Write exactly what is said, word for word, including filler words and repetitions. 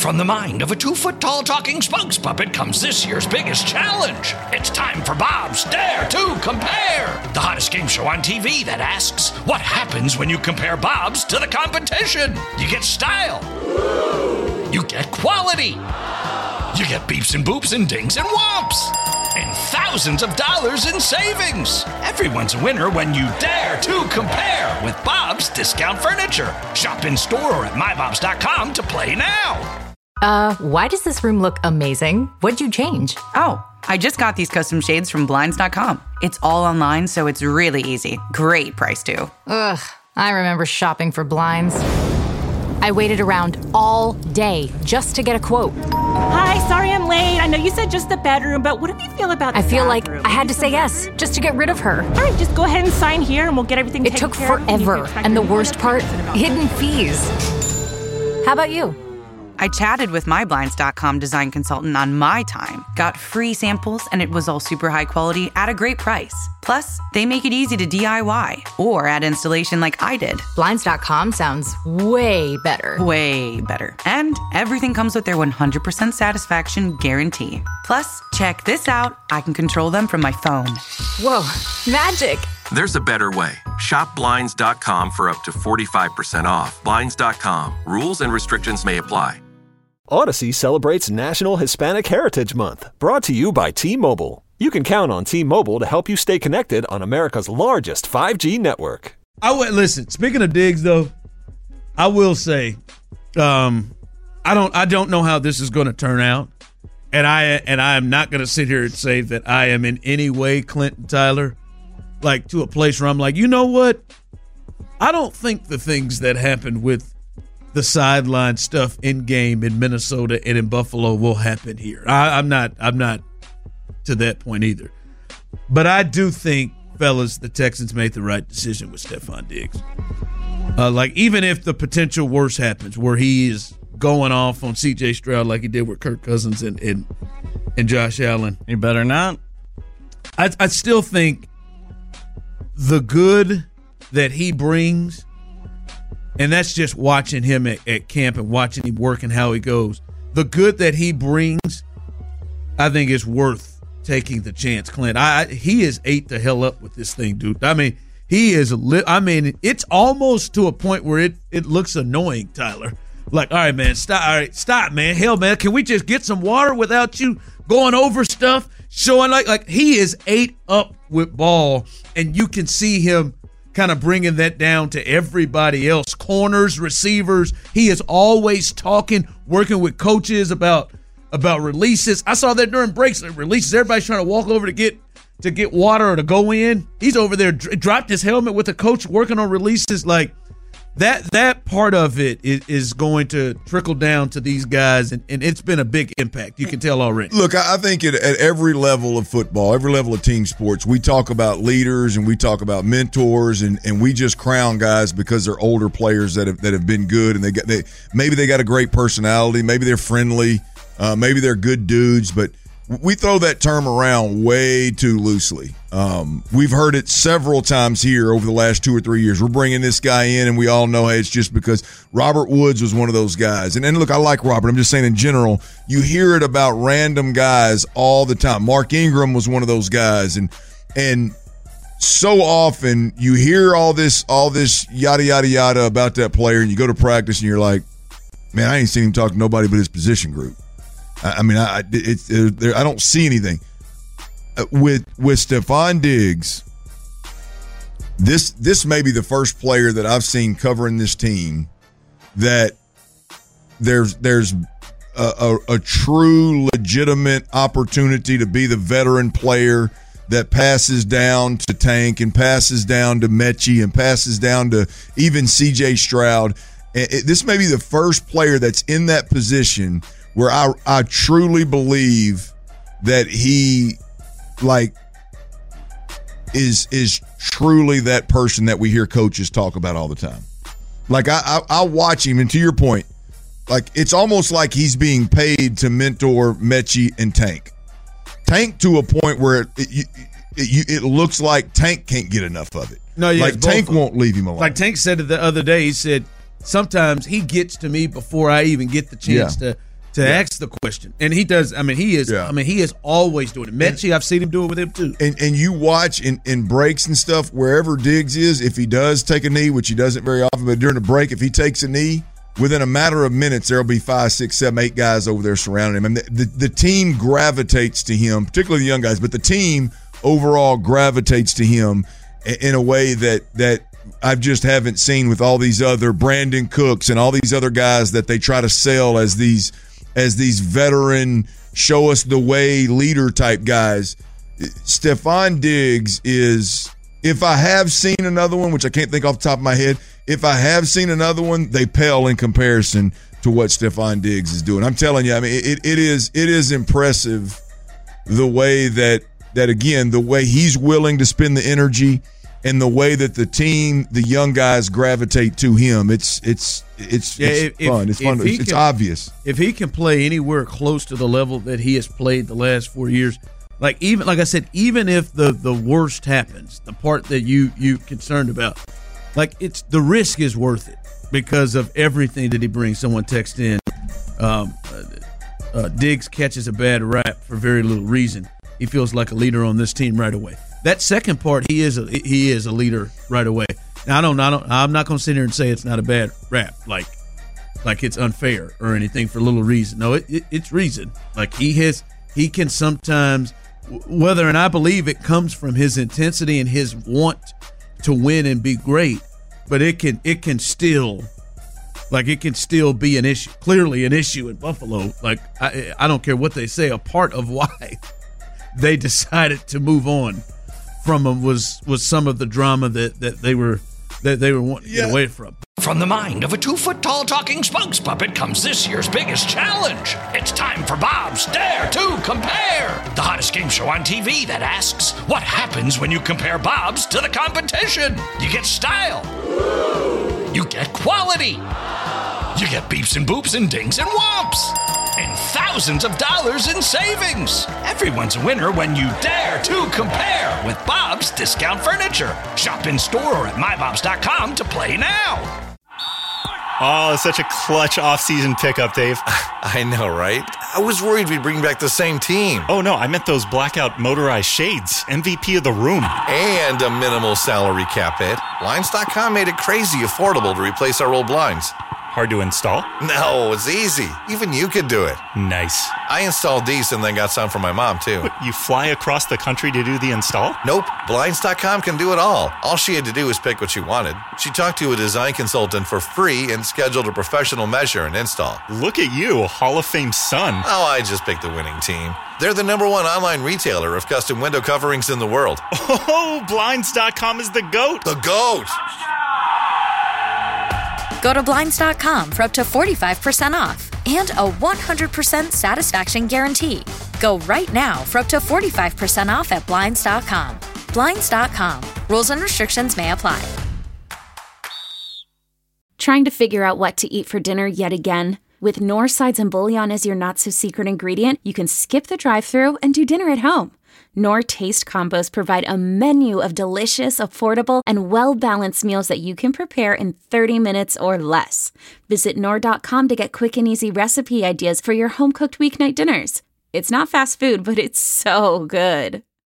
From the mind of a two-foot-tall talking spokes puppet comes this year's biggest challenge. It's time for Bob's Dare to Compare, the hottest game show on T V that asks, what happens when you compare Bob's to the competition? You get style. You get quality. You get beeps and boops and dings and whomps. And thousands of dollars in savings. Everyone's a winner when you dare to compare with Bob's Discount Furniture. Shop in store or at my bobs dot com to play now. Uh, why does this room look amazing? What'd you change? Oh, I just got these custom shades from blinds dot com. It's all online, so it's really easy. Great price, too. Ugh, I remember shopping for blinds. I waited around all day just to get a quote. Hi, sorry I'm late. I know you said just the bedroom, but what do you feel about the I feel bathroom? like I had to say yes, just to get rid of her. All right, just go ahead and sign here and we'll get everything It taken took care of. forever, and the worst part, hidden fees. How about you? I chatted with my blinds dot com design consultant on my time, got free samples, and it was all super high quality at a great price. Plus, they make it easy to D I Y or add installation like I did. blinds dot com sounds way better. Way better. And everything comes with their one hundred percent satisfaction guarantee. Plus, check this out. I can control them from my phone. Whoa, magic. There's a better way. Shop blinds dot com for up to forty-five percent off. blinds dot com. Rules and restrictions may apply. Odyssey celebrates National Hispanic Heritage Month, brought to you by T-Mobile. You can count on T-Mobile to help you stay connected on America's largest five G network. I would listen. Speaking of Diggs, though, I will say, um, I don't, I don't know how this is going to turn out, and I and I am not going to sit here and say that I am in any way Clinton Tyler, like to a place where I'm like, you know what? I don't think the things that happened with the sideline stuff in game in Minnesota and in Buffalo will happen here. I, I'm not. I'm not to that point either. But I do think, fellas, the Texans made the right decision with Stephon Diggs. Uh, like, even if the potential worst happens, where he is going off on C J Stroud like he did with Kirk Cousins and and, and Josh Allen, you better not. I, I still think the good that he brings. And that's just watching him at, at camp and watching him work and how he goes. The good that he brings, I think, is worth taking the chance, Clint. I, I he is ate the hell up with this thing, dude. I mean, he is. Li- I mean, it's almost to a point where it it looks annoying, Tyler. Like, all right, man, stop. All right, stop, man. Hell, man, can we just get some water without you going over stuff? Showing like like he is ate up with ball, and you can see him kind of bringing that down to everybody else, corners, receivers. He is always talking, working with coaches about about releases. I saw that during breaks, releases. Everybody's trying to walk over to get to get water or to go in. He's over there, dropped his helmet with the coach, working on releases. Like that that part of it is, is going to trickle down to these guys, and, and it's been a big impact. You can tell already. Look, I think at, at every level of football, every level of team sports, we talk about leaders and we talk about mentors, and, and we just crown guys because they're older players that have that have been good, and they got they maybe they got a great personality, maybe they're friendly, uh, maybe they're good dudes, but we throw that term around way too loosely. Um, we've heard it several times here over the last two or three years. We're bringing this guy in, and we all know, hey, it's just because Robert Woods was one of those guys. And, and look, I like Robert. I'm just saying in general, you hear it about random guys all the time. Mark Ingram was one of those guys. And and so often you hear all this, all this yada, yada, yada about that player, and you go to practice, and you're like, man, I ain't seen him talk to nobody but his position group. I mean, I it's it, I don't see anything with with Stephon Diggs. This this may be the first player that I've seen covering this team that there's there's a, a, a true legitimate opportunity to be the veteran player that passes down to Tank and passes down to Mechie and passes down to even C J Stroud. It, this may be the first player that's in that position where I I truly believe that he like is is truly that person that we hear coaches talk about all the time. Like I I, I watch him, and to your point, like it's almost like he's being paid to mentor Mechie and Tank. Tank to a point where it it, it, it looks like Tank can't get enough of it. No, yeah, like Tank won't leave him alone. Like Tank said it the other day, he said sometimes he gets to me before I even get the chance yeah. to to yeah. ask the question. And he does. I mean, he is. Yeah. I mean, he is always doing it. Mechie, I've seen him do it with him too. And and you watch in, in breaks and stuff, wherever Diggs is, if he does take a knee, which he doesn't very often, but during a break, if he takes a knee, within a matter of minutes, there'll be five, six, seven, eight guys over there surrounding him. And the, the, the team gravitates to him, particularly the young guys, but the team overall gravitates to him in a way that that I just haven't seen with all these other Brandon Cooks and all these other guys that they try to sell as these as these veteran, show us the way leader type guys. Stefon Diggs is, if I have seen another one, which I can't think off the top of my head, if I have seen another one, they pale in comparison to what Stefon Diggs is doing. I'm telling you, I mean, it, it is it is impressive the way that that again, the way he's willing to spend the energy and the way that the team, the young guys gravitate to him. It's it's it's, yeah, it's if, fun. It's fun. It's, it's can, obvious. If he can play anywhere close to the level that he has played the last four years, like even like I said, even if the, the worst happens, the part that you you concerned about, like it's the risk is worth it because of everything that he brings. Someone text in, um, uh, uh, Diggs catches a bad rap for very little reason. He feels like a leader on this team right away. That second part, he is a, he is a leader right away. Now I don't, I don't, I'm not going to sit here and say it's not a bad rap, like like it's unfair or anything for little reason. No, it, it, it's reason. Like he has, he can sometimes, whether and I believe it comes from his intensity and his want to win and be great, but it can it can still, like it can still be an issue. Clearly, an issue in Buffalo. Like I, I don't care what they say. A part of why they decided to move on from him was was some of the drama that, that they were that they were wanting to yeah. get away from. From the mind of a two-foot-tall talking spokes puppet comes this year's biggest challenge. It's time for Bob's Dare to Compare, the hottest game show on T V that asks, what happens when you compare Bob's to the competition? You get style. You get quality. You get beeps and boops and dings and whomps. And thousands of dollars in savings. Everyone's a winner when you dare to compare with Bob's Discount Furniture. Shop in store or at my bobs dot com to play now. Oh, such a clutch off-season pickup, Dave. I know, right? I was worried we'd bring back the same team. Oh, no, I meant those blackout motorized shades. M V P of the room. And a minimal salary cap hit. Blinds dot com made it crazy affordable to replace our old blinds. Hard to install? No, it's easy. Even you could do it. Nice. I installed these and then got some for my mom, too. But you fly across the country to do the install? Nope. Blinds dot com can do it all. All she had to do was pick what she wanted. She talked to a design consultant for free and scheduled a professional measure and install. Look at you, Hall of Fame son. Oh, I just picked the winning team. They're the number one online retailer of custom window coverings in the world. Oh, Blinds dot com is the GOAT. The GOAT! Go to Blinds dot com for up to forty-five percent off and a one hundred percent satisfaction guarantee. Go right now for up to forty-five percent off at Blinds dot com. Blinds dot com. Rules and restrictions may apply. Trying to figure out what to eat for dinner yet again? With Knorr sides and bouillon as your not-so-secret ingredient, you can skip the drive-thru and do dinner at home. Knorr Taste Combos provide a menu of delicious, affordable, and well-balanced meals that you can prepare in thirty minutes or less. Visit Knorr dot com to get quick and easy recipe ideas for your home-cooked weeknight dinners. It's not fast food, but it's so good.